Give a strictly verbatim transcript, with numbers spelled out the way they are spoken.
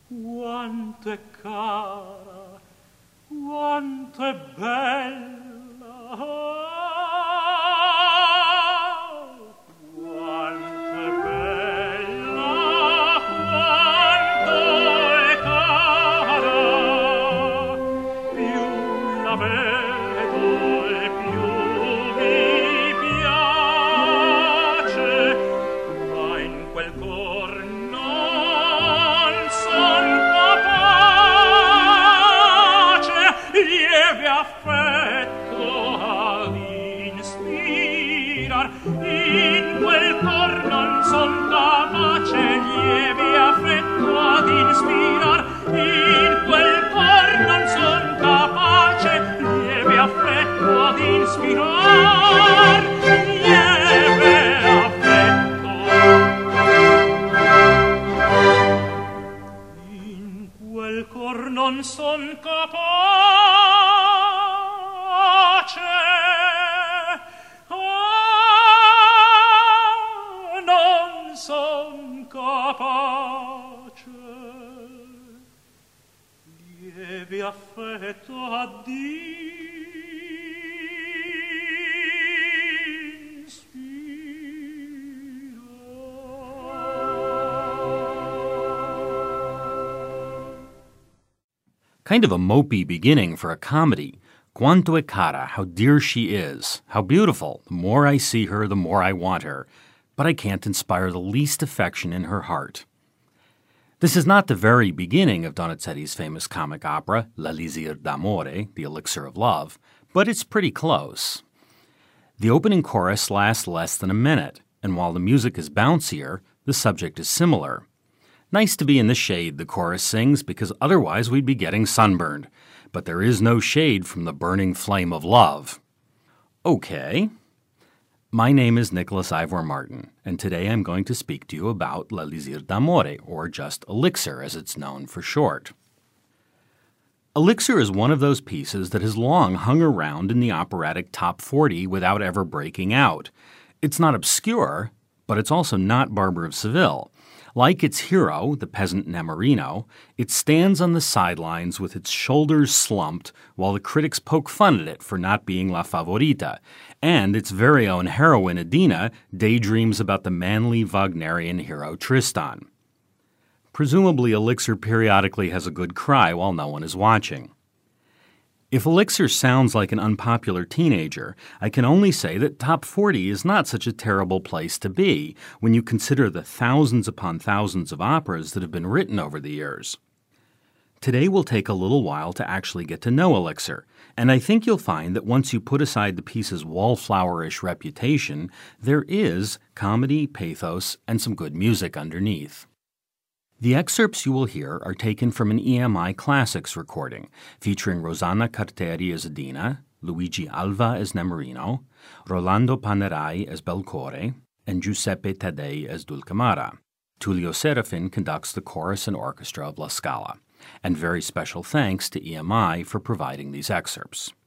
Quanto è cara, quanto è bella, quanto è bella, quanto è cara, più la vedo e più mi piace, ma in quel cor non son capace lieve affetto ad inspirar, in quel cor non son capace lieve affetto ad inspirar, in quel cor non son capace lieve affetto ad inspirar, lieve affetto. In quel cor non son capace, ah, non son capace, lieve affetto ad Kind of a mopey beginning for a comedy. Quanto è cara, how dear she is, how beautiful. The more I see her, the more I want her. But I can't inspire the least affection in her heart. This is not the very beginning of Donizetti's famous comic opera, L'Elisir d'Amore, The Elixir of Love, but it's pretty close. The opening chorus lasts less than a minute, and while the music is bouncier, the subject is similar. Nice to be in the shade, the chorus sings, because otherwise we'd be getting sunburned. But there is no shade from the burning flame of love. Okay. My name is Nicholas Ivor Martin, and today I'm going to speak to you about L'Elisir d'Amore, or just Elixir as it's known for short. Elixir is one of those pieces that has long hung around in the operatic top forty without ever breaking out. It's not obscure, but it's also not Barber of Seville. Like its hero, the peasant Nemorino, it stands on the sidelines with its shoulders slumped while the critics poke fun at it for not being La Favorita, and its very own heroine Adina daydreams about the manly Wagnerian hero Tristan. Presumably, Elixir periodically has a good cry while no one is watching. If Elixir sounds like an unpopular teenager, I can only say that top forty is not such a terrible place to be when you consider the thousands upon thousands of operas that have been written over the years. Today will take a little while to actually get to know Elixir, and I think you'll find that once you put aside the piece's wallflowerish reputation, there is comedy, pathos, and some good music underneath. The excerpts you will hear are taken from an E M I Classics recording, featuring Rosanna Carteri as Adina, Luigi Alva as Nemorino, Rolando Panerai as Belcore, and Giuseppe Taddei as Dulcamara. Tullio Serafin conducts the chorus and orchestra of La Scala. And very special thanks to E M I for providing these excerpts.